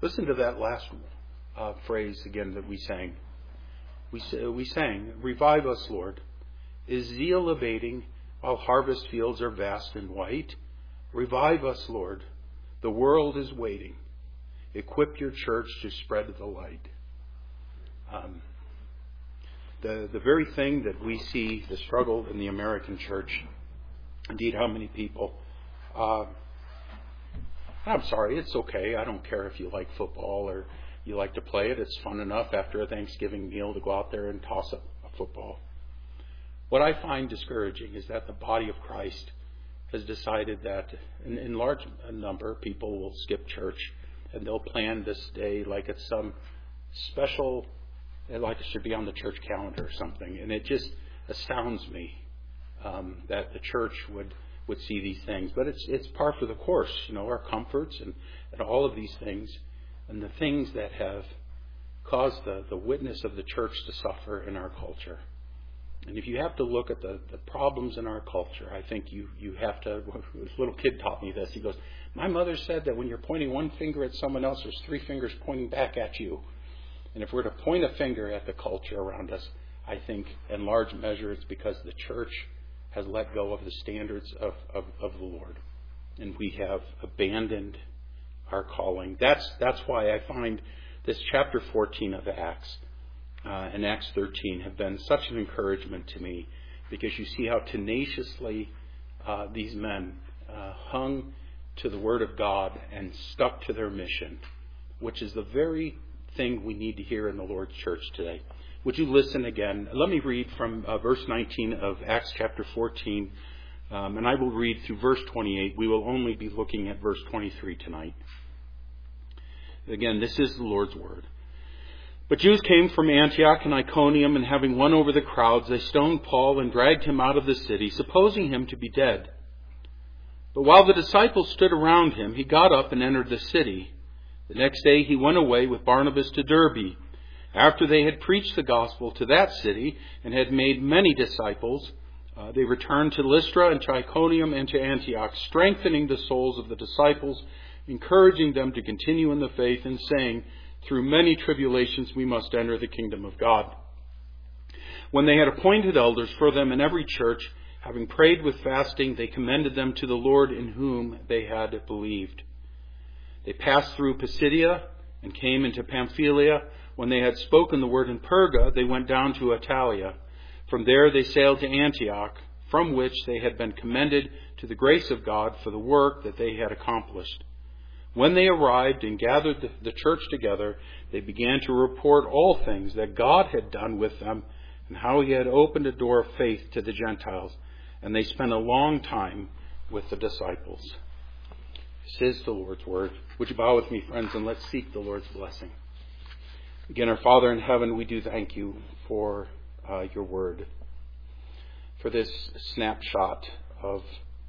Listen to that last phrase again that we sang. We sang, "Revive us, Lord. Is zeal abating while harvest fields are vast and white? Revive us, Lord. The world is waiting. Equip your church to spread the light." The very thing that we see, the struggle in the American church, indeed how many people, I'm sorry, it's okay. I don't care if you like football or you like to play it. It's fun enough after a Thanksgiving meal to go out there and toss a football. What I find discouraging is that the body of Christ has decided that in large number people will skip church and they'll plan this day like it's some special, like it should be on the church calendar or something. And it just astounds me that the church would see these things. But it's par for the course, our comforts and all of these things and the things that have caused the witness of the church to suffer in our culture. And if you have to look at the problems in our culture, I think you have to. This little kid taught me this. He goes, "My mother said that when you're pointing one finger at someone else, there's 3 fingers pointing back at you." And if we're to point a finger at the culture around us, I think in large measure it's because the church has let go of the standards of the Lord. And we have abandoned our calling. That's why I find this chapter 14 of Acts and Acts 13 have been such an encouragement to me, because you see how tenaciously these men hung to the Word of God and stuck to their mission, which is the very thing we need to hear in the Lord's church today. Would you listen again? Let me read from verse 19 of Acts chapter 14, and I will read through verse 28. We will only be looking at verse 23 tonight. Again, this is the Lord's Word. "But Jews came from Antioch and Iconium, and having won over the crowds, they stoned Paul and dragged him out of the city, supposing him to be dead. But while the disciples stood around him, he got up and entered the city. The next day he went away with Barnabas to Derbe. After they had preached the gospel to that city and had made many disciples, they returned to Lystra and to Iconium and to Antioch, strengthening the souls of the disciples, encouraging them to continue in the faith, and saying, 'Through many tribulations we must enter the kingdom of God.' When they had appointed elders for them in every church, having prayed with fasting, they commended them to the Lord in whom they had believed. They passed through Pisidia and came into Pamphylia. When they had spoken the word in Perga, they went down to Attalia. From there they sailed to Antioch, from which they had been commended to the grace of God for the work that they had accomplished. When they arrived and gathered the church together, they began to report all things that God had done with them and how he had opened a door of faith to the Gentiles. And they spent a long time with the disciples." This is the Lord's Word. Would you bow with me, friends, and let's seek the Lord's blessing. Again, our Father in heaven, we do thank you for your Word, for this snapshot of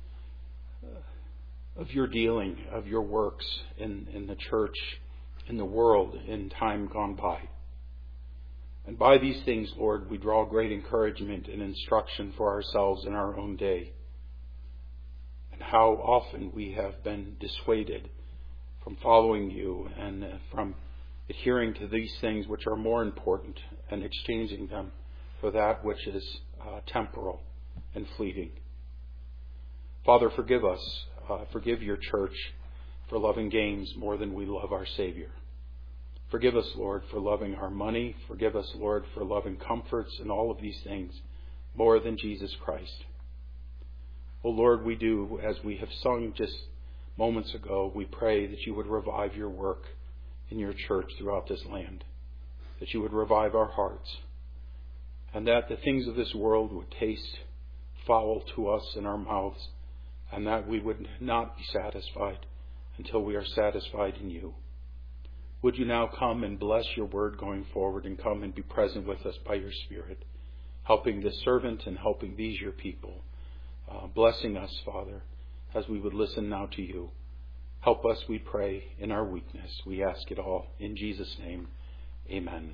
your dealing, of your works in the church, in the world, in time gone by. And by these things, Lord, we draw great encouragement and instruction for ourselves in our own day. And how often we have been dissuaded from following you and from adhering to these things which are more important and exchanging them for that which is temporal and fleeting. Father, forgive us. Forgive your church for loving gains more than we love our Savior. Forgive us, Lord, for loving our money. Forgive us, Lord, for loving comforts and all of these things more than Jesus Christ. Oh, Lord, we do, as we have sung just moments ago, we pray that you would revive your work in your church throughout this land, that you would revive our hearts, and that the things of this world would taste foul to us in our mouths, and that we would not be satisfied until we are satisfied in you. Would you now come and bless your word going forward, and come and be present with us by your Spirit, helping this servant and helping these your people, blessing us, Father, as we would listen now to you. Help us, we pray, in our weakness. We ask it all in Jesus' name. Amen.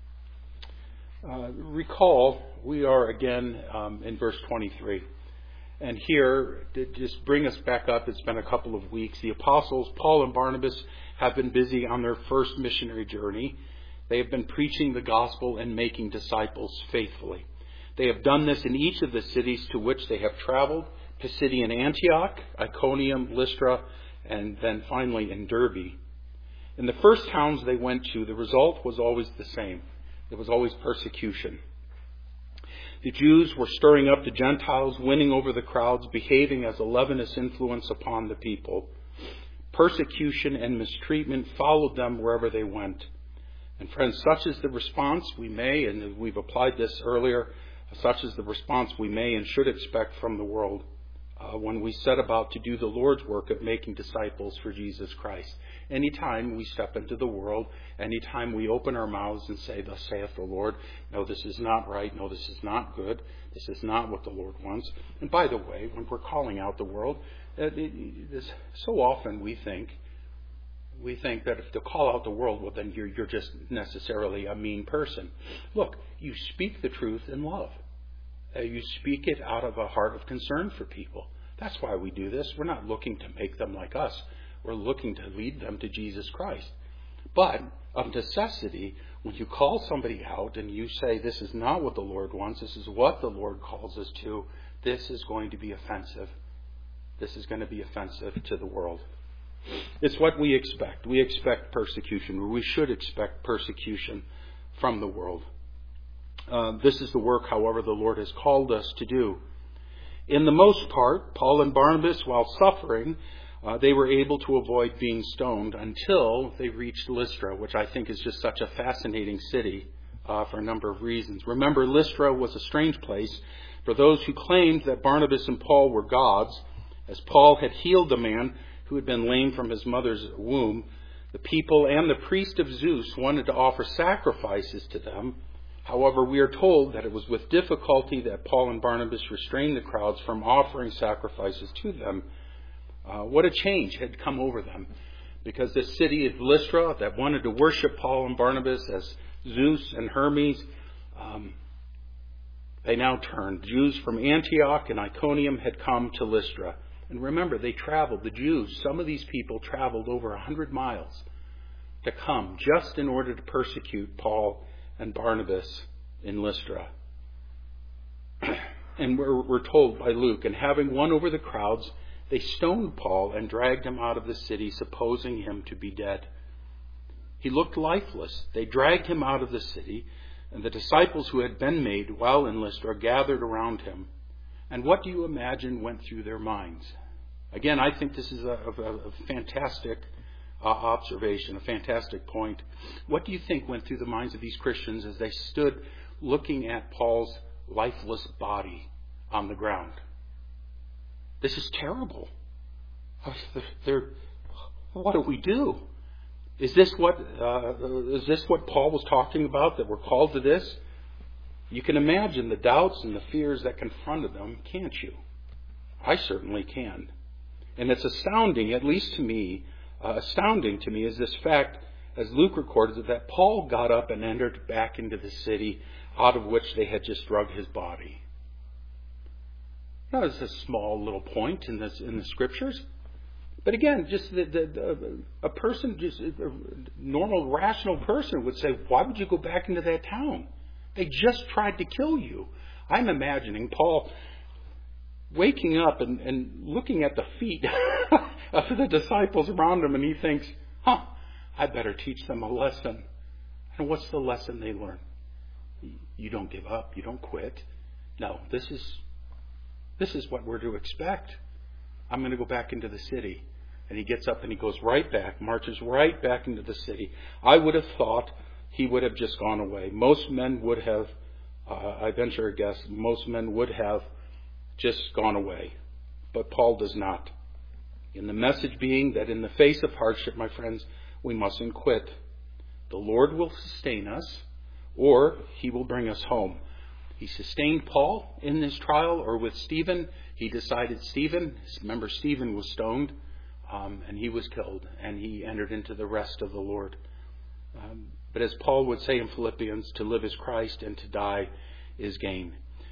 Recall, we are again in verse 23. And here, to just bring us back up, it's been a couple of weeks. The apostles, Paul and Barnabas, have been busy on their first missionary journey. They have been preaching the gospel and making disciples faithfully. They have done this in each of the cities to which they have traveled: Pisidian Antioch, Iconium, Lystra, and then finally in Derbe. In the first towns they went to, the result was always the same. It was always persecution. The Jews were stirring up the Gentiles, winning over the crowds, behaving as a leavenous influence upon the people. Persecution and mistreatment followed them wherever they went. And friends, such is the response we may, and we've applied this earlier, such is the response we may and should expect from the world when we set about to do the Lord's work of making disciples for Jesus Christ. Anytime we step into the world, anytime we open our mouths and say, "Thus saith the Lord," no, this is not right, no, this is not good, this is not what the Lord wants. And by the way, when we're calling out the world, so often we think that if to call out the world, well, then you're just necessarily a mean person. Look, you speak the truth in love. You speak it out of a heart of concern for people. That's why we do this. We're not looking to make them like us. We're looking to lead them to Jesus Christ. But of necessity, when you call somebody out and you say, "This is not what the Lord wants, this is what the Lord calls us to," this is going to be offensive. This is going to be offensive to the world. It's what we expect. We expect persecution, or we should expect persecution from the world. This is the work, however, the Lord has called us to do. In the most part, Paul and Barnabas, while suffering, they were able to avoid being stoned until they reached Lystra, which I think is just such a fascinating city for a number of reasons. Remember, Lystra was a strange place for those who claimed that Barnabas and Paul were gods. As Paul had healed the man who had been lame from his mother's womb, the people and the priest of Zeus wanted to offer sacrifices to them. However, we are told that it was with difficulty that Paul and Barnabas restrained the crowds from offering sacrifices to them. What a change had come over them. Because this city of Lystra that wanted to worship Paul and Barnabas as Zeus and Hermes, they now turned. Jews from Antioch and Iconium had come to Lystra. And remember, they traveled, the Jews, some of these people traveled over 100 miles to come just in order to persecute Paul and Barnabas in Lystra. And we're told by Luke, and having won over the crowds, they stoned Paul and dragged him out of the city, supposing him to be dead. He looked lifeless. They dragged him out of the city, and the disciples who had been made while in Lystra gathered around him. And what do you imagine went through their minds? Again, I think this is a fantastic observation, a fantastic point. What do you think went through the minds of these Christians as they stood looking at Paul's lifeless body on the ground? This is terrible. What do we do? Is this what Paul was talking about, that we're called to this? You can imagine the doubts and the fears that confronted them, can't you? I certainly can. And it's astounding, at least to me, is this fact, as Luke recorded it, that Paul got up and entered back into the city out of which they had just dragged his body. Now, it's a small little point in the scriptures. But again, just a person, just a normal, rational person would say, why would you go back into that town? They just tried to kill you. I'm imagining Paul waking up and looking at the feet of the disciples around him, and he thinks, I better teach them a lesson. And what's the lesson they learn? You don't give up. You don't quit. No, this is what we're to expect. I'm going to go back into the city. And he gets up and he goes right back, marches right back into the city. I would have thought he would have just gone away. Most men would have, I venture a guess, most men would have just gone away. But Paul does not. And the message being that in the face of hardship, my friends, we mustn't quit. The Lord will sustain us, or he will bring us home. He sustained Paul in this trial, or with Stephen. He decided Stephen was stoned, and he was killed, and he entered into the rest of the Lord. But as Paul would say in Philippians, to live is Christ and to die is gain.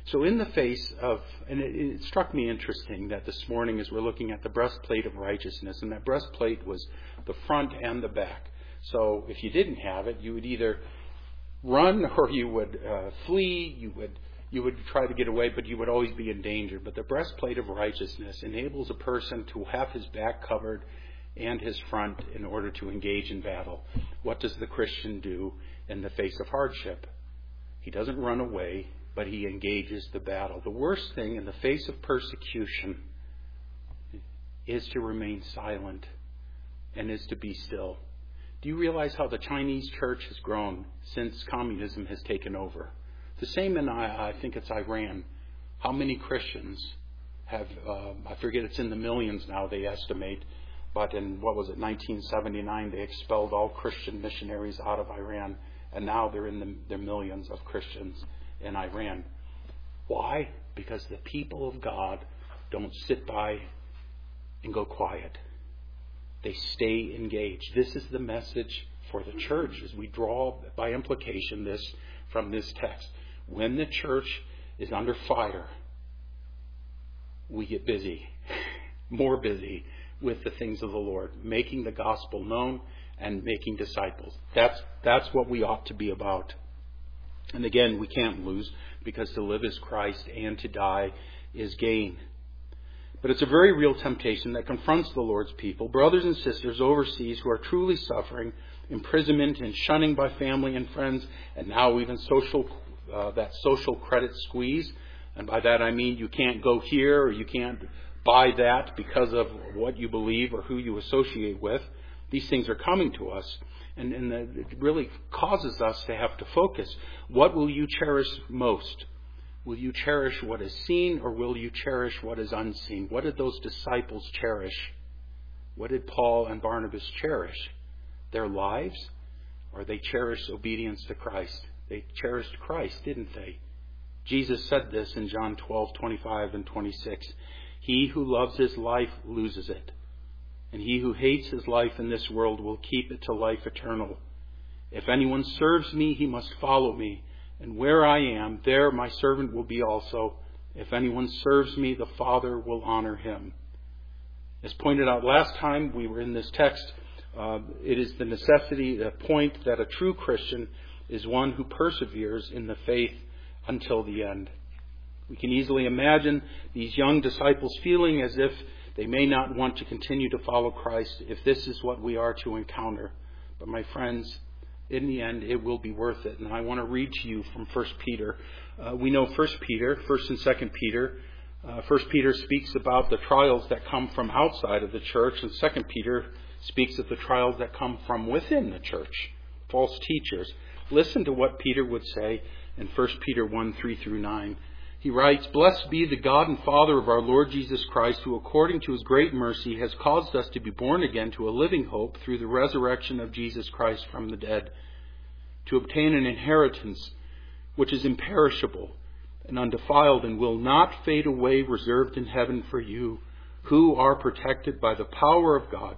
So in the face of, and it struck me interesting that this morning as we're looking at the breastplate of righteousness, and that breastplate was the front and the back. So if you didn't have it, you would either run or you would flee, you would try to get away, but you would always be in danger. But the breastplate of righteousness enables a person to have his back covered and his front in order to engage in battle. What does the Christian do in the face of hardship? He doesn't run away, but he engages the battle. The worst thing in the face of persecution is to remain silent and is to be still. Do you realize how the Chinese church has grown since communism has taken over? The same in, I think it's Iran. How many Christians have, I forget, it's in the millions now they estimate, but in, 1979 they expelled all Christian missionaries out of Iran, and now they're in the millions of Christians in Iran. Why? Because the people of God don't sit by and go quiet. They stay engaged. This is the message for the church as we draw, by implication, this from this text. When the church is under fire, we get busy, more busy with the things of the Lord, making the gospel known and making disciples. That's what we ought to be about. And again, we can't lose, because to live is Christ and to die is gain. But it's a very real temptation that confronts the Lord's people, brothers and sisters overseas who are truly suffering imprisonment and shunning by family and friends, and now even that social credit squeeze. And by that I mean you can't go here or you can't buy that because of what you believe or who you associate with. These things are coming to us, and it really causes us to have to focus. What will you cherish most? Will you cherish what is seen, or will you cherish what is unseen? What did those disciples cherish? What did Paul and Barnabas cherish? Their lives? Or they cherished obedience to Christ? They cherished Christ, didn't they? Jesus said this in John 12:25 and 26. He who loves his life loses it, and he who hates his life in this world will keep it to life eternal. If anyone serves me, he must follow me. And where I am, there my servant will be also. If anyone serves me, the Father will honor him. As pointed out last time we were in this text, it is the necessity, the point that a true Christian is one who perseveres in the faith until the end. We can easily imagine these young disciples feeling as if they may not want to continue to follow Christ if this is what we are to encounter. But my friends, in the end, it will be worth it. And I want to read to you from 1 Peter. We know 1 Peter, 1st and 2nd Peter. 1 Peter speaks about the trials that come from outside of the church, and 2 Peter speaks of the trials that come from within the church, false teachers. Listen to what Peter would say in 1 Peter 1:3-9. He writes, "Blessed be the God and Father of our Lord Jesus Christ, who according to his great mercy has caused us to be born again to a living hope through the resurrection of Jesus Christ from the dead, to obtain an inheritance which is imperishable and undefiled and will not fade away, reserved in heaven for you, who are protected by the power of God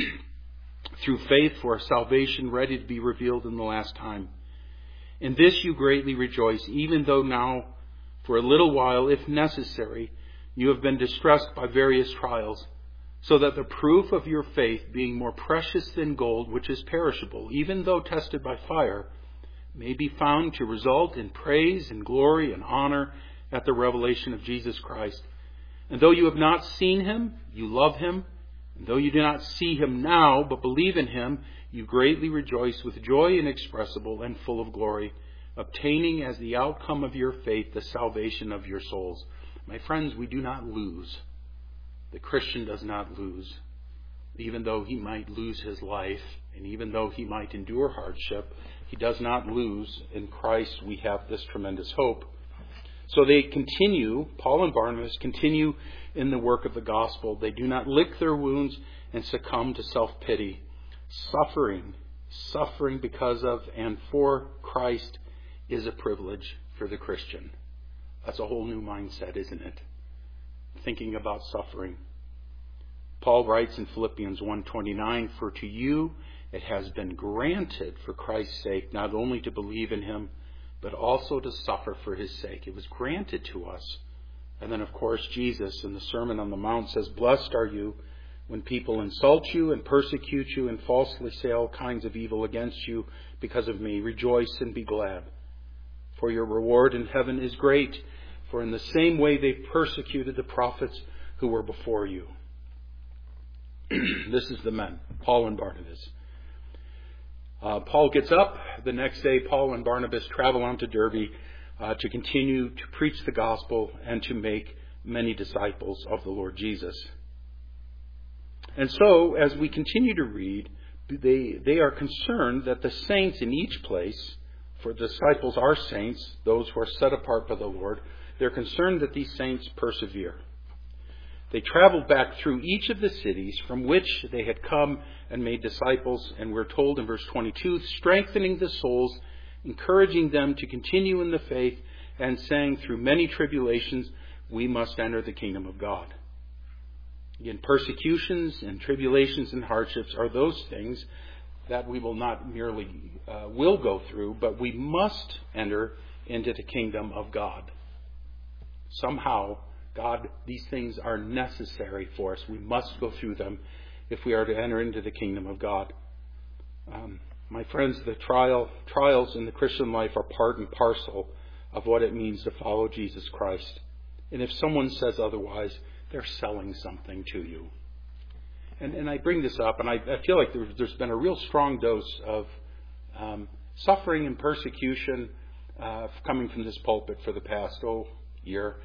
through faith for a salvation ready to be revealed in the last time. In this you greatly rejoice, even though now, for a little while, if necessary, you have been distressed by various trials, so that the proof of your faith, being more precious than gold, which is perishable, even though tested by fire, may be found to result in praise and glory and honor at the revelation of Jesus Christ. And though you have not seen him, you love him. And though you do not see him now, but believe in him, you greatly rejoice with joy inexpressible and full of glory, obtaining as the outcome of your faith the salvation of your souls." My friends, we do not lose. The Christian does not lose. Even though he might lose his life, and even though he might endure hardship, he does not lose. In Christ we have this tremendous hope. So they continue, Paul and Barnabas continue in the work of the gospel. They do not lick their wounds and succumb to self-pity. Suffering because of and for Christ is a privilege for the Christian. That's a whole new mindset, isn't it? Thinking about suffering. Paul writes in Philippians 1:29, "For to you it has been granted for Christ's sake not only to believe in him, but also to suffer for his sake. It was granted to us. And then, of course, Jesus in the Sermon on the Mount says, "Blessed are you when people insult you and persecute you and falsely say all kinds of evil against you because of me. Rejoice and be glad. For your reward in heaven is great. For in the same way they persecuted the prophets who were before you." This is the men, Paul and Barnabas. Paul gets up. The next day, Paul and Barnabas travel on to Derbe to continue to preach the gospel and to make many disciples of the Lord Jesus. And so, as we continue to read, they are concerned that the saints in each place, for disciples are saints, those who are set apart by the Lord, they're concerned that these saints persevere. They traveled back through each of the cities from which they had come and made disciples, and we're told in verse 22, strengthening the souls, encouraging them to continue in the faith, and saying, through many tribulations, we must enter the kingdom of God. Again, persecutions and tribulations and hardships are those things that we will not merely will go through, but we must enter into the kingdom of God. Somehow, God, these things are necessary for us. We must go through them if we are to enter into the kingdom of God. My friends, the trials in the Christian life are part and parcel of what it means to follow Jesus Christ. And if someone says otherwise, they're selling something to you. And I bring this up, and I feel like there's been a real strong dose of suffering and persecution coming from this pulpit for the past year.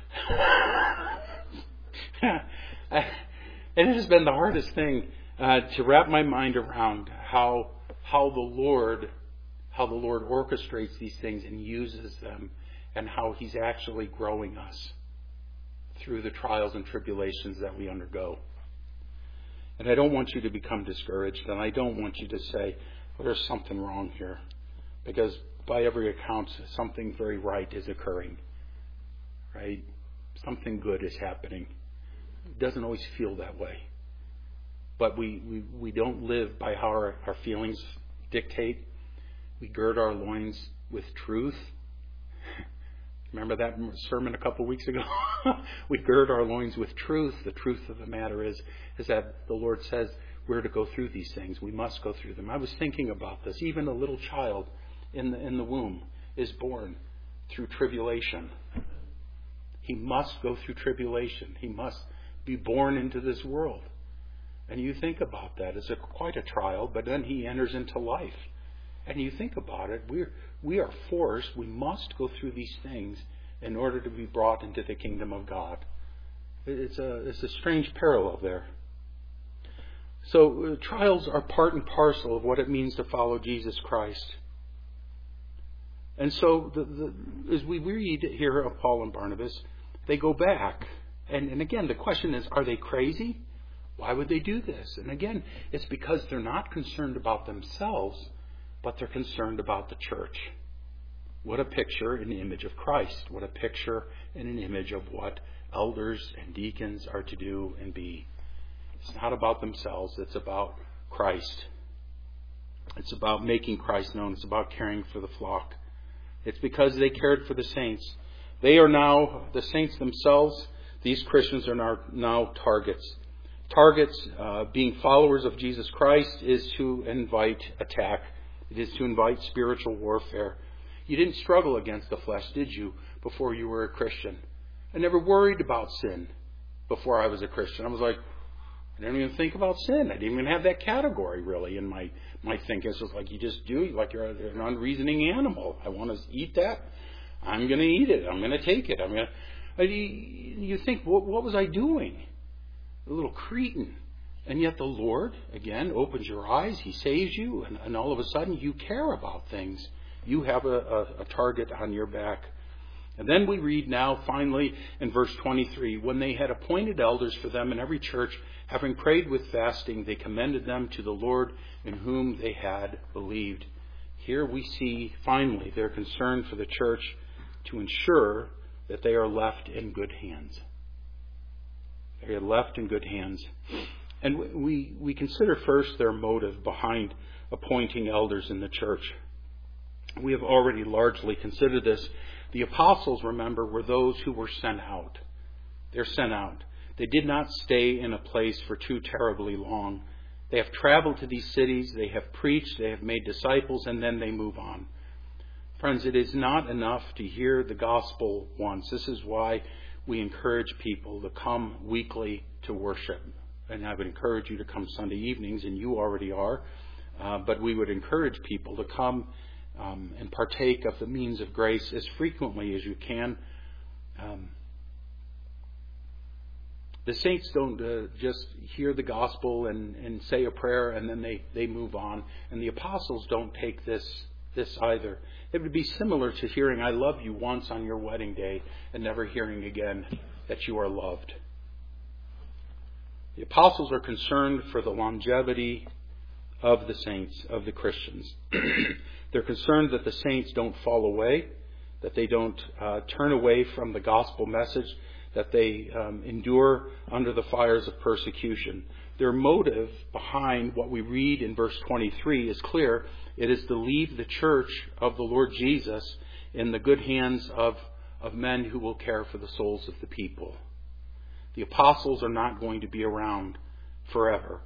And it has been the hardest thing to wrap my mind around how the Lord orchestrates these things and uses them, and how He's actually growing us through the trials and tribulations that we undergo. And I don't want you to become discouraged, and I don't want you to say, well, there's something wrong here, because by every account, something very right is occurring, right? Something good is happening. It doesn't always feel that way. But we don't live by how our feelings dictate. We gird our loins with truth. Remember that sermon a couple weeks ago? We gird our loins with truth. The truth of the matter is that the Lord says we're to go through these things. We must go through them. I was thinking about this. Even a little child in the womb is born through tribulation. He must go through tribulation. He must be born into this world. And you think about that. It's quite a trial, but then he enters into life. And you think about it, we are forced, we must go through these things in order to be brought into the kingdom of God. It's a strange parallel there. So trials are part and parcel of what it means to follow Jesus Christ. And so as we read here of Paul and Barnabas, they go back. And again, the question is, are they crazy? Why would they do this? And again, it's because they're not concerned about themselves, but they're concerned about the church. What a picture and image of Christ. What a picture and an image of what elders and deacons are to do and be. It's not about themselves. It's about Christ. It's about making Christ known. It's about caring for the flock. It's because they cared for the saints. They are now, the saints themselves, these Christians are now targets. Targets, being followers of Jesus Christ, is to invite attack. It is to invite spiritual warfare. You didn't struggle against the flesh, did you, before you were a Christian? I never worried about sin before I was a Christian. I was like, I didn't even think about sin. I didn't even have that category really in my thinking. It's just like you just do, like you're an unreasoning animal. I want to eat that. I'm going to eat it. I'm going to take it. You think, what was I doing? A little cretin. And yet the Lord, again, opens your eyes. He saves you. And all of a sudden you care about things. You have a target on your back. And then we read now, finally, in verse 23, when they had appointed elders for them in every church, having prayed with fasting, they commended them to the Lord in whom they had believed. Here we see, finally, their concern for the church to ensure that they are left in good hands. They are left in good hands. And we consider first their motive behind appointing elders in the church. We have already largely considered this. The apostles, remember, were those who were sent out. They're sent out. They did not stay in a place for too terribly long. They have traveled to these cities, they have preached, they have made disciples, and then they move on. Friends, it is not enough to hear the gospel once. This is why we encourage people to come weekly to worship. And I would encourage you to come Sunday evenings, and you already are. But we would encourage people to come and partake of the means of grace as frequently as you can. The saints don't just hear the gospel and say a prayer and then they move on. And the apostles don't take this either. It would be similar to hearing I love you once on your wedding day and never hearing again that you are loved. The apostles are concerned for the longevity of the saints, of the Christians. They're concerned that the saints don't fall away, that they don't turn away from the gospel message, that they endure under the fires of persecution. Their motive behind what we read in verse 23 is clear. It is to leave the church of the Lord Jesus in the good hands of men who will care for the souls of the people. The apostles are not going to be around forever.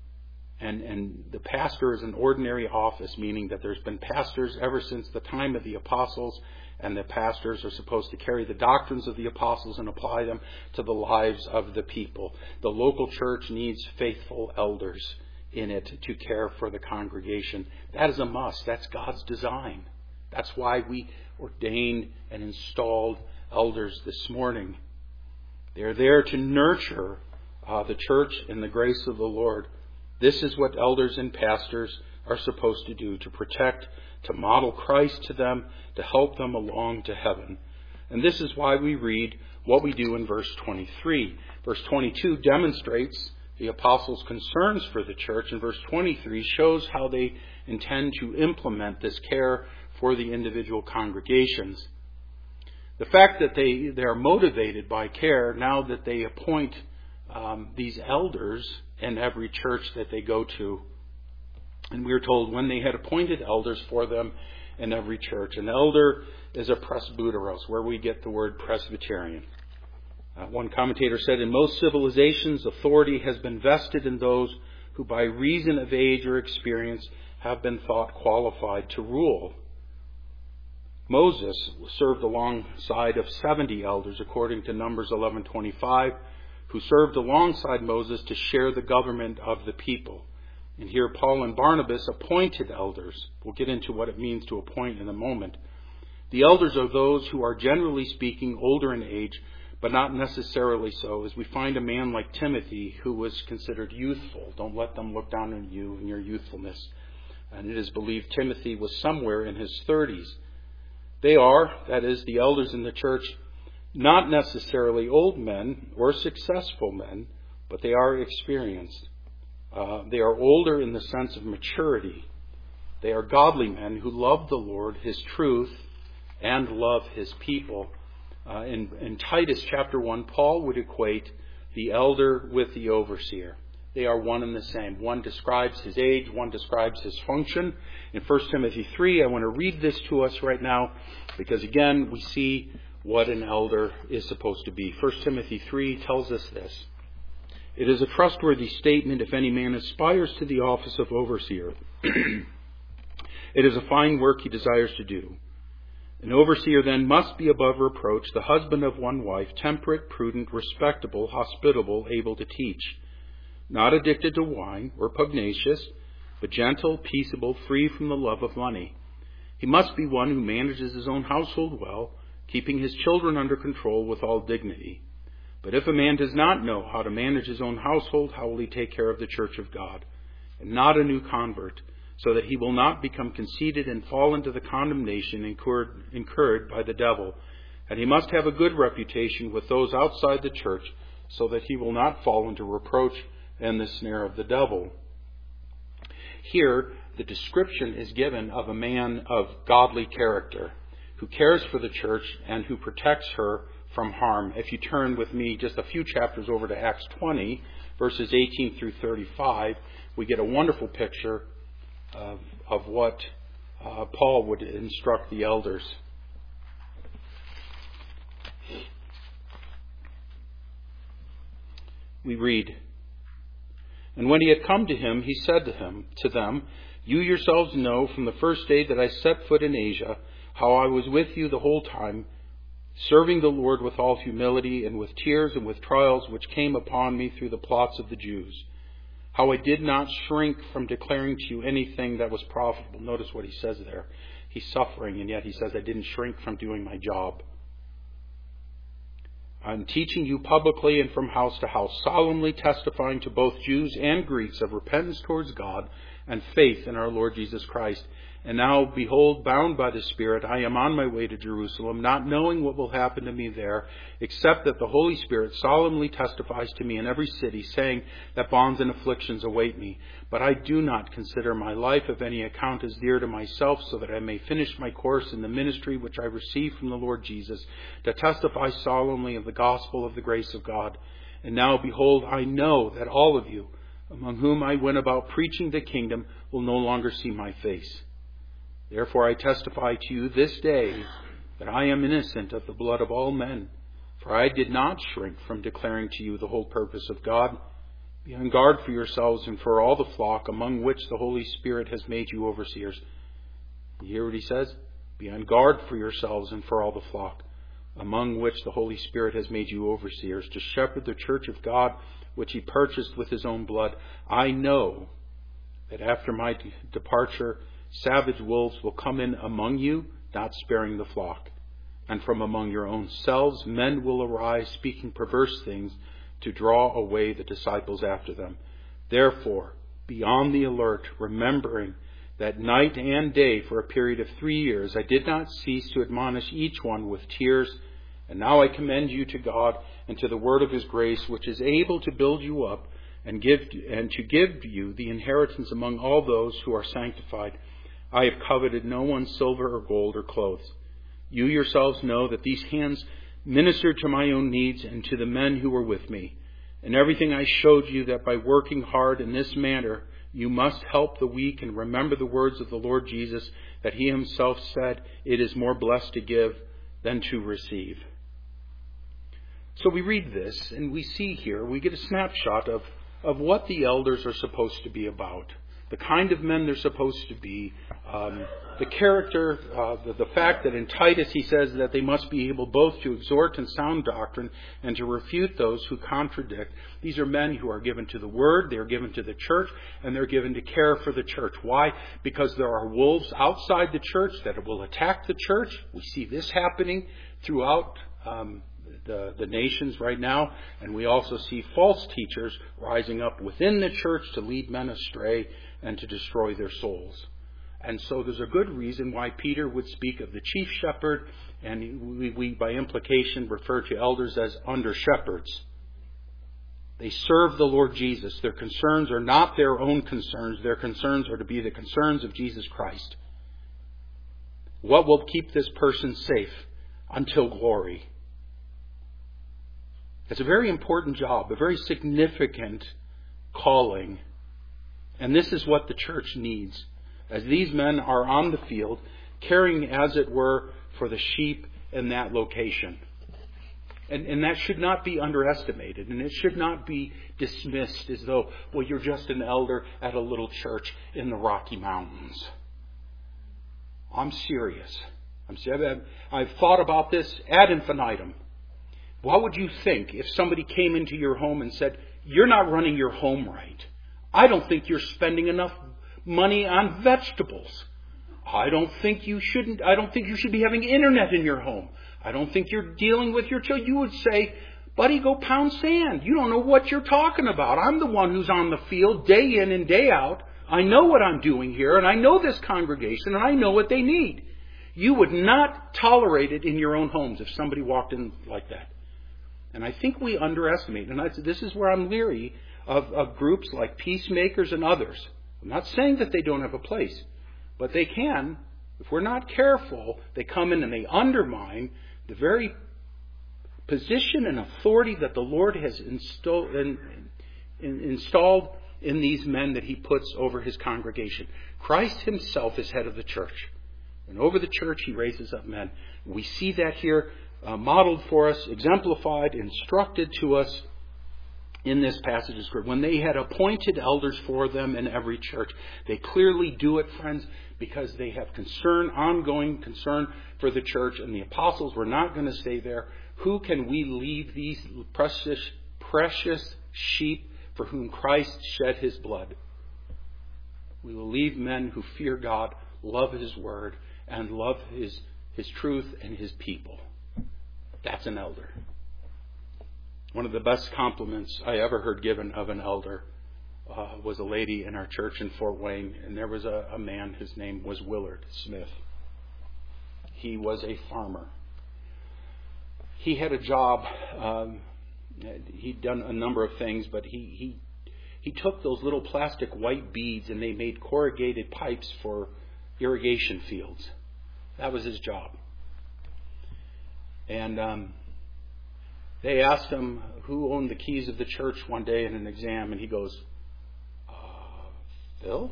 And the pastor is an ordinary office, meaning that there's been pastors ever since the time of the apostles, and the pastors are supposed to carry the doctrines of the apostles and apply them to the lives of the people. The local church needs faithful elders in it to care for the congregation. That is a must. That's God's design. That's why we ordained and installed elders this morning. They're there to nurture the church in the grace of the Lord. This is what elders and pastors are supposed to do, to protect, to model Christ to them, to help them along to heaven. And this is why we read what we do in verse 23. Verse 22 demonstrates the apostles' concerns for the church, and verse 23 shows how they intend to implement this care for the individual congregations. The fact that they are motivated by care now that they appoint these elders in every church that they go to. And we are told when they had appointed elders for them in every church. An elder is a presbyteros, where we get the word Presbyterian. One commentator said, in most civilizations, authority has been vested in those who by reason of age or experience have been thought qualified to rule. Moses served alongside of 70 elders, according to Numbers 11:25, who served alongside Moses to share the government of the people. And here Paul and Barnabas appointed elders. We'll get into what it means to appoint in a moment. The elders are those who are, generally speaking, older in age, but not necessarily so, as we find a man like Timothy who was considered youthful. Don't let them look down on you in your youthfulness. And it is believed Timothy was somewhere in his 30s. They are, that is, the elders in the church, not necessarily old men or successful men, but they are experienced. They are older in the sense of maturity. They are godly men who love the Lord, His truth, and love His people. In Titus chapter 1, Paul would equate the elder with the overseer. They are one and the same. One describes his age, one describes his function. In 1 Timothy 3, I want to read this to us right now, because again, we see what an elder is supposed to be. 1 Timothy 3 tells us this. It is a trustworthy statement if any man aspires to the office of overseer. It is a fine work he desires to do. An overseer then must be above reproach, the husband of one wife, temperate, prudent, respectable, hospitable, able to teach, not addicted to wine or pugnacious, but gentle, peaceable, free from the love of money. He must be one who manages his own household well, keeping his children under control with all dignity. But if a man does not know how to manage his own household, how will he take care of the church of God? And not a new convert, so that he will not become conceited and fall into the condemnation incurred by the devil. And he must have a good reputation with those outside the church, so that he will not fall into reproach and the snare of the devil. Here, the description is given of a man of godly character, who cares for the church and who protects her from harm. If you turn with me just a few chapters over to Acts 20, verses 18 through 35, we get a wonderful picture of what Paul would instruct the elders. We read, "And when he had come to him, he said to them, 'You yourselves know from the first day that I set foot in Asia, how I was with you the whole time, serving the Lord with all humility and with tears and with trials which came upon me through the plots of the Jews. How I did not shrink from declaring to you anything that was profitable.'" Notice what he says there. He's suffering, and yet he says, "I didn't shrink from doing my job. I'm teaching you publicly and from house to house, solemnly testifying to both Jews and Greeks of repentance towards God and faith in our Lord Jesus Christ. And now, behold, bound by the Spirit, I am on my way to Jerusalem, not knowing what will happen to me there, except that the Holy Spirit solemnly testifies to me in every city, saying that bonds and afflictions await me. But I do not consider my life of any account as dear to myself, so that I may finish my course in the ministry which I received from the Lord Jesus, to testify solemnly of the gospel of the grace of God. And now, behold, I know that all of you, among whom I went about preaching the kingdom, will no longer see my face. Therefore I testify to you this day that I am innocent of the blood of all men. For I did not shrink from declaring to you the whole purpose of God. Be on guard for yourselves and for all the flock among which the Holy Spirit has made you overseers." You hear what he says? Be on guard for yourselves and for all the flock among which the Holy Spirit has made you overseers, to shepherd the church of God, which he purchased with his own blood. I know that after my departure, savage wolves will come in among you, not sparing the flock. And from among your own selves men will arise, speaking perverse things, to draw away the disciples after them. Therefore, be on the alert, remembering that night and day for a period of 3 years I did not cease to admonish each one with tears. And now I commend you to God and to the word of his grace, which is able to build you up and to give you the inheritance among all those who are sanctified. I have coveted no one's silver or gold or clothes. You yourselves know that these hands ministered to my own needs and to the men who were with me. In everything I showed you that by working hard in this manner, you must help the weak and remember the words of the Lord Jesus, that he himself said, "It is more blessed to give than to receive." So we read this and we see here, we get a snapshot of what the elders are supposed to be about. The kind of men they're supposed to be, the character, the fact that in Titus he says that they must be able both to exhort in sound doctrine and to refute those who contradict. These are men who are given to the Word, they are given to the church, and they're given to care for the church. Why? Because there are wolves outside the church that will attack the church. We see this happening throughout the nations right now, and we also see false teachers rising up within the church to lead men astray and to destroy their souls. And so there's a good reason why Peter would speak of the chief shepherd, and we by implication refer to elders as under shepherds. They serve the Lord Jesus. Their concerns are not their own concerns. Their concerns are to be the concerns of Jesus Christ. What will keep this person safe until glory? It's a very important job, a very significant calling. And this is what the church needs, as these men are on the field, caring, as it were, for the sheep in that location. And that should not be underestimated, and it should not be dismissed as though, well, you're just an elder at a little church in the Rocky Mountains. I'm serious. I've thought about this ad infinitum. What would you think if somebody came into your home and said, "You're not running your home right. I don't think you're spending enough money on vegetables. I don't think you should be having internet in your home. I don't think you're dealing with your children." You would say, "Buddy, go pound sand. You don't know what you're talking about. I'm the one who's on the field day in and day out. I know what I'm doing here, and I know this congregation, and I know what they need." You would not tolerate it in your own homes if somebody walked in like that. And I think we underestimate, and this is where I'm leery of groups like Peacemakers and others. I'm not saying that they don't have a place, but they can. If we're not careful, they come in and they undermine the very position and authority that the Lord has installed in these men that he puts over his congregation. Christ himself is head of the church. And over the church, he raises up men. We see that here modeled for us, exemplified, instructed to us in this passage of Scripture. When they had appointed elders for them in every church, they clearly do it, friends, because they have concern, ongoing concern for the church, and the apostles were not going to stay there. Who can we leave these precious sheep for whom Christ shed his blood? We will leave men who fear God, love his word, and love his truth and his people. That's an elder. One of the best compliments I ever heard given of an elder was a lady in our church in Fort Wayne, and there was a man whose name was Willard Smith. He was a farmer. He had a job. He'd done a number of things, but he took those little plastic white beads and they made corrugated pipes for irrigation fields. That was his job. And they asked him who owned the keys of the church one day in an exam, and he goes, Phil?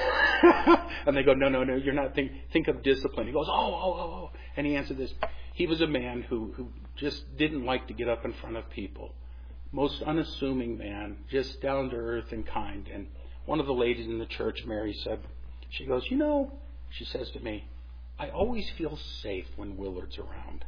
And they go, no, you're not. Think of discipline. He goes, oh. And he answered this. He was a man who just didn't like to get up in front of people. Most unassuming man, just down to earth and kind. And one of the ladies in the church, Mary, said, she goes, she says to me, I always feel safe when Willard's around.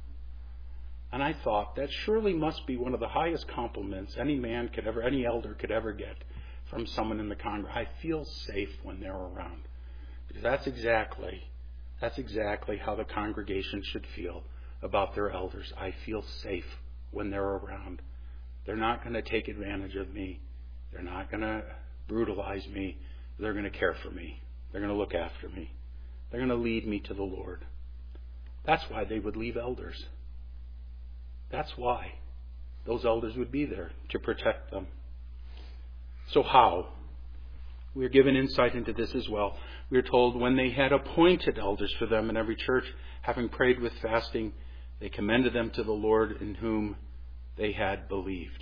And I thought that surely must be one of the highest compliments any elder could ever get from someone in the congregation. I feel safe when they're around. Because that's exactly how the congregation should feel about their elders. I feel safe when they're around. They're not going to take advantage of me. They're not going to brutalize me. They're going to care for me. They're going to look after me. They're going to lead me to the Lord. That's why they would leave elders. That's why those elders would be there, to protect them. So how? We are given insight into this as well. We are told when they had appointed elders for them in every church, having prayed with fasting, they commended them to the Lord in whom they had believed.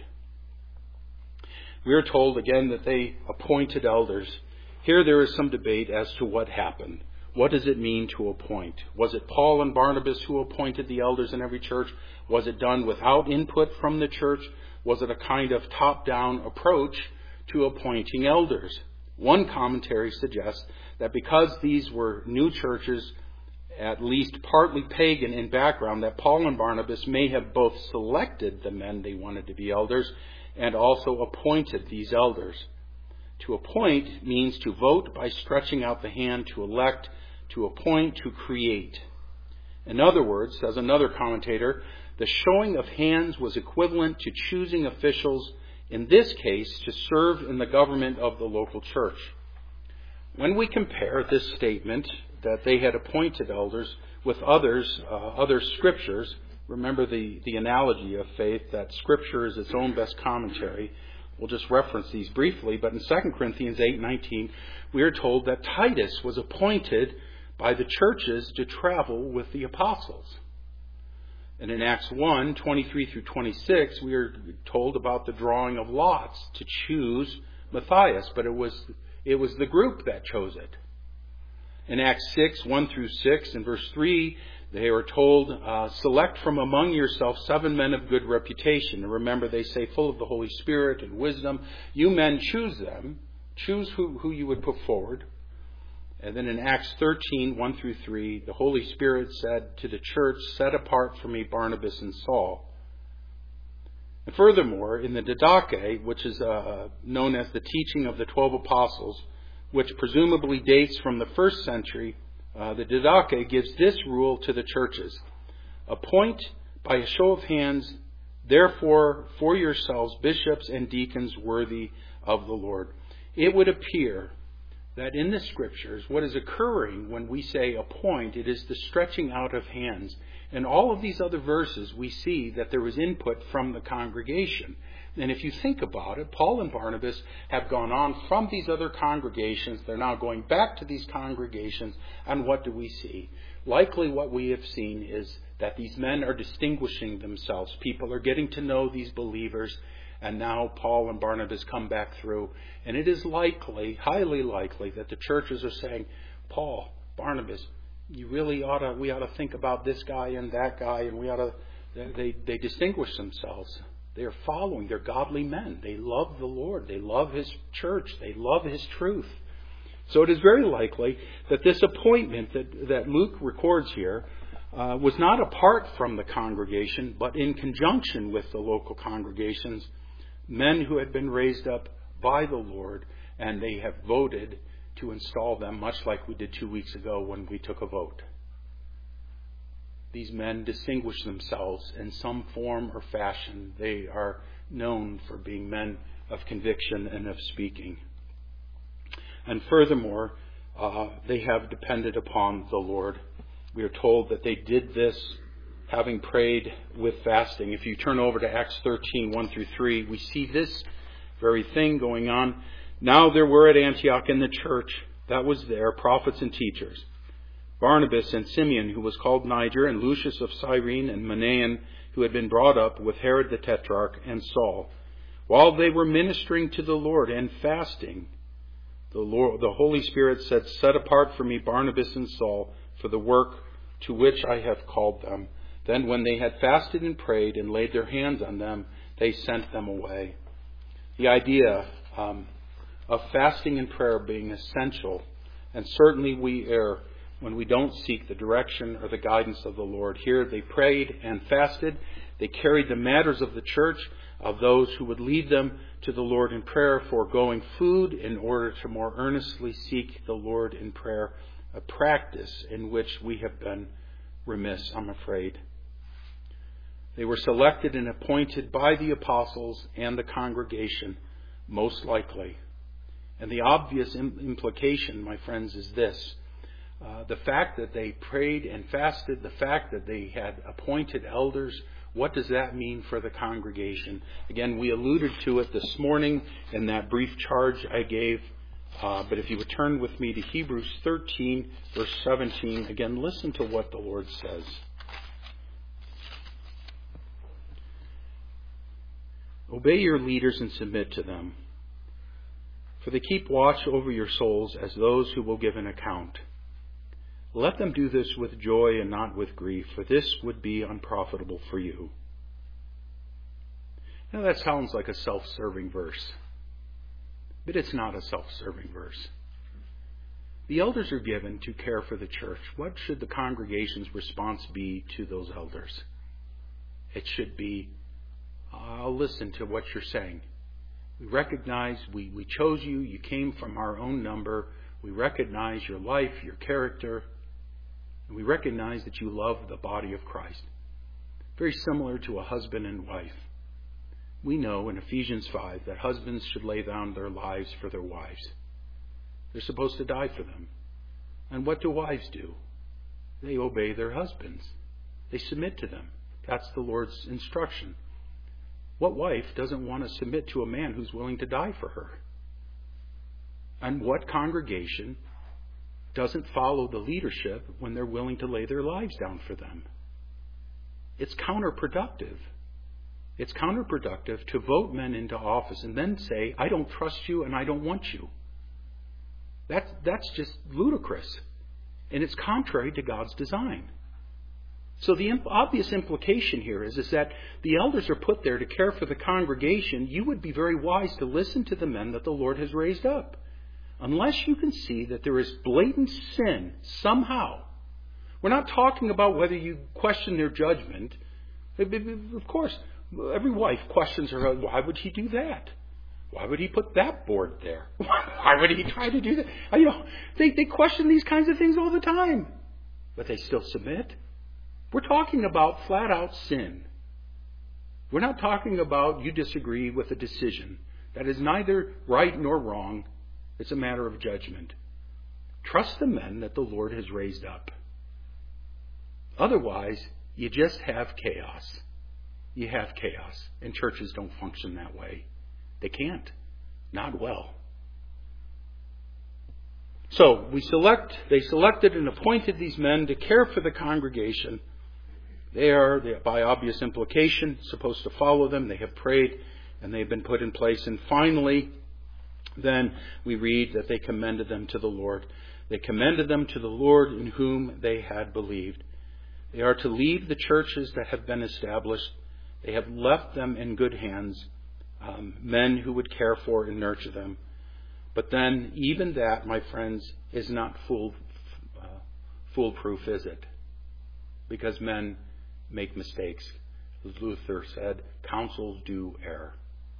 We are told again that they appointed elders. Here there is some debate as to what happened. What does it mean to appoint? Was it Paul and Barnabas who appointed the elders in every church? Was it done without input from the church? Was it a kind of top-down approach to appointing elders? One commentary suggests that because these were new churches, at least partly pagan in background, that Paul and Barnabas may have both selected the men they wanted to be elders and also appointed these elders. To appoint means to vote by stretching out the hand, to elect, to appoint, to create. In other words, says another commentator, the showing of hands was equivalent to choosing officials, in this case, to serve in the government of the local church. When we compare this statement that they had appointed elders with other scriptures, remember the analogy of faith, that Scripture is its own best commentary. We'll just reference these briefly, but in 2 Corinthians 8:19, we are told that Titus was appointed by the churches to travel with the apostles. And in Acts 1:23 through 26, we are told about the drawing of lots to choose Matthias, but it was the group that chose it. In Acts 6:1 through 6, in verse 3, they are told, select from among yourself 7 men of good reputation. And remember, they say, full of the Holy Spirit and wisdom. You men choose them. Choose who you would put forward. And then in Acts 13:1 through 3, the Holy Spirit said to the church, set apart for me Barnabas and Saul. And furthermore, in the Didache, which is known as the teaching of the 12 apostles, which presumably dates from the 1st century, the Didache gives this rule to the churches. Appoint by a show of hands, therefore, for yourselves bishops and deacons worthy of the Lord. It would appear that in the Scriptures, what is occurring when we say appoint, it is the stretching out of hands. In all of these other verses, we see that there was input from the congregation. And if you think about it, Paul and Barnabas have gone on from these other congregations. They're now going back to these congregations. And what do we see? Likely what we have seen is that these men are distinguishing themselves. People are getting to know these believers. And now Paul and Barnabas come back through. And it is likely, highly likely, that the churches are saying, Paul, Barnabas, we ought to think about this guy and that guy, and they distinguish themselves. They are following. They're godly men. They love the Lord. They love His church. They love His truth. So it is very likely that this appointment that Luke records here was not apart from the congregation, but in conjunction with the local congregations, men who had been raised up by the Lord, and they have voted to install them, much like we did 2 weeks ago when we took a vote. These men distinguish themselves in some form or fashion. They are known for being men of conviction and of speaking. And furthermore, they have depended upon the Lord. We are told that they did this having prayed with fasting. If you turn over to Acts 13, 1 through 3, we see this very thing going on. Now there were at Antioch in the church that was there prophets and teachers, Barnabas and Simeon, who was called Niger, and Lucius of Cyrene, and Manaen, who had been brought up with Herod the Tetrarch, and Saul. While they were ministering to the Lord and fasting, the Holy Spirit said, "Set apart for me Barnabas and Saul for the work to which I have called them." Then when they had fasted and prayed and laid their hands on them, they sent them away. The idea of fasting and prayer being essential, and certainly we err when we don't seek the direction or the guidance of the Lord. Here they prayed and fasted. They carried the matters of the church, of those who would lead them to the Lord in prayer, foregoing food in order to more earnestly seek the Lord in prayer, a practice in which we have been remiss, I'm afraid. They were selected and appointed by the apostles and the congregation, most likely. And the obvious implication, my friends, is this. The fact that they prayed and fasted, the fact that they had appointed elders, what does that mean for the congregation? Again, we alluded to it this morning in that brief charge I gave. But if you would turn with me to Hebrews 13, verse 17, again, listen to what the Lord says. Obey your leaders and submit to them, for they keep watch over your souls as those who will give an account. Let them do this with joy and not with grief, for this would be unprofitable for you. Now that sounds like a self-serving verse, but it's not a self-serving verse. The elders are given to care for the church. What should the congregation's response be to those elders? It should be, I'll listen to what you're saying. We recognize we chose you. You came from our own number. We recognize your life, your character. And we recognize that you love the body of Christ. Very similar to a husband and wife. We know in Ephesians 5 that husbands should lay down their lives for their wives. They're supposed to die for them. And what do wives do? They obey their husbands. They submit to them. That's the Lord's instruction. What wife doesn't want to submit to a man who's willing to die for her? And what congregation doesn't follow the leadership when they're willing to lay their lives down for them? It's counterproductive. It's counterproductive to vote men into office and then say, I don't trust you and I don't want you. That's just ludicrous. And it's contrary to God's design. So the obvious implication here is that the elders are put there to care for the congregation. You would be very wise to listen to the men that the Lord has raised up. Unless you can see that there is blatant sin somehow. We're not talking about whether you question their judgment. Of course, every wife questions her husband. Why would he do that? Why would he put that board there? Why would he try to do that? They question these kinds of things all the time. But they still submit. We're talking about flat out sin. We're not talking about you disagree with a decision. That is neither right nor wrong. It's a matter of judgment. Trust the men that the Lord has raised up. Otherwise, you just have chaos. You have chaos. And churches don't function that way. They can't. Not well. So, they selected and appointed these men to care for the congregation. They are, by obvious implication, supposed to follow them. They have prayed and they've been put in place. And finally, then we read that they commended them to the Lord. They commended them to the Lord in whom they had believed. They are to leave the churches that have been established. They have left them in good hands, men who would care for and nurture them. But then, even that, my friends, is not foolproof, is it? Because men make mistakes. As Luther said, counsels do err.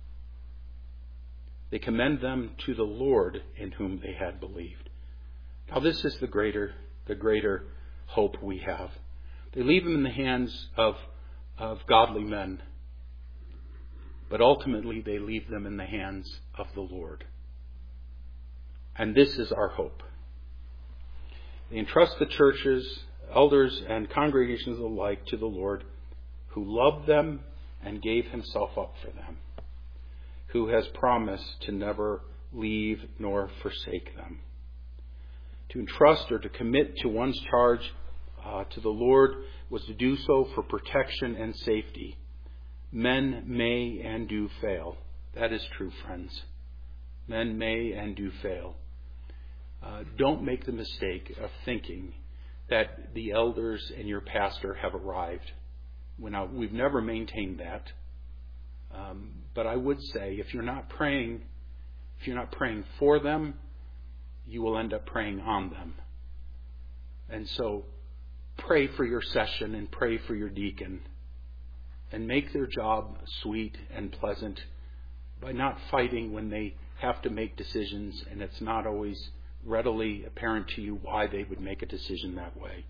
They commend them to the Lord in whom they had believed. Now this is the greater hope we have. They leave them in the hands of godly men, but ultimately they leave them in the hands of the Lord. And this is our hope. They entrust the churches, elders, and congregations alike to the Lord, who loved them and gave himself up for them, who has promised to never leave nor forsake them. To entrust or to commit to one's charge to the Lord was to do so for protection and safety. Men may and do fail. That is true, friends. Men may and do fail. Don't make the mistake of thinking that the elders and your pastor have arrived. We've never maintained that. But I would say, if you're not praying for them, you will end up praying on them. And so pray for your session and pray for your deacon. And make their job sweet and pleasant by not fighting when they have to make decisions and it's not always readily apparent to you why they would make a decision that way.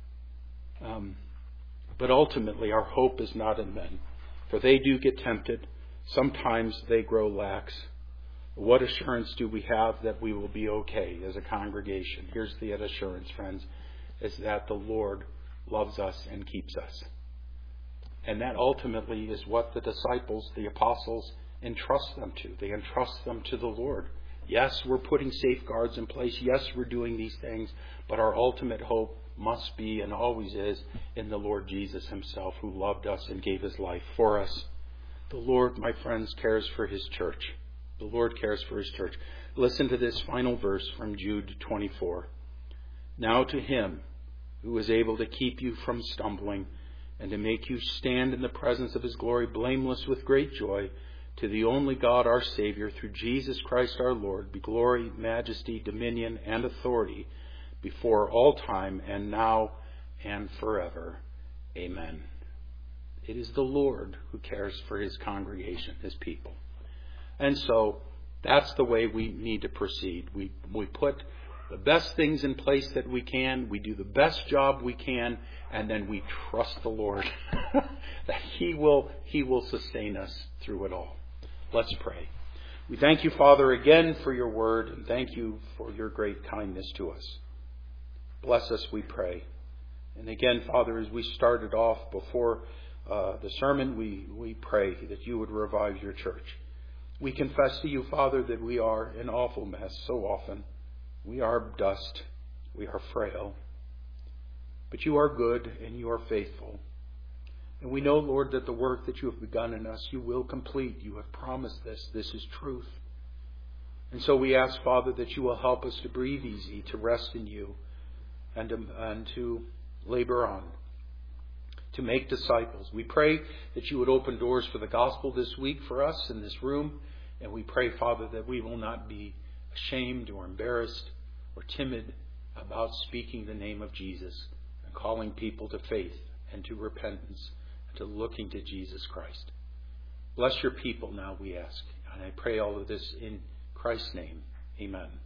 But ultimately, our hope is not in men, for they do get tempted. Sometimes they grow lax. What assurance do we have that we will be okay as a congregation? Here's the assurance, friends, is that the Lord loves us and keeps us. And that ultimately is what the disciples, the apostles, entrust them to. They entrust them to the Lord. Yes, we're putting safeguards in place. Yes, we're doing these things. But our ultimate hope must be and always is in the Lord Jesus himself, who loved us and gave his life for us. The Lord, my friends, cares for his church. The Lord cares for his church. Listen to this final verse from Jude 24. Now to him who is able to keep you from stumbling and to make you stand in the presence of his glory blameless with great joy, to the only God our Savior, through Jesus Christ our Lord, be glory, majesty, dominion, and authority before all time and now and forever. Amen. It is the Lord who cares for his congregation, his people. And so that's the way we need to proceed. We put the best things in place that we can. We do the best job we can. And then we trust the Lord that He will sustain us through it all. Let's pray. We thank you, Father, again for your word. And thank you for your great kindness to us. Bless us, we pray. And again, Father, as we started off before the sermon, we pray that you would revive your church. We confess to you, Father, that we are an awful mess so often. We are dust. We are frail. But you are good and you are faithful. And we know, Lord, that the work that you have begun in us, you will complete. You have promised this. This is truth. And so we ask, Father, that you will help us to breathe easy, to rest in you, and to labor on, to make disciples. We pray that you would open doors for the gospel this week for us in this room. And we pray, Father, that we will not be ashamed or embarrassed or timid about speaking the name of Jesus and calling people to faith and to repentance and to looking to Jesus Christ. Bless your people now, we ask. And I pray all of this in Christ's name. Amen.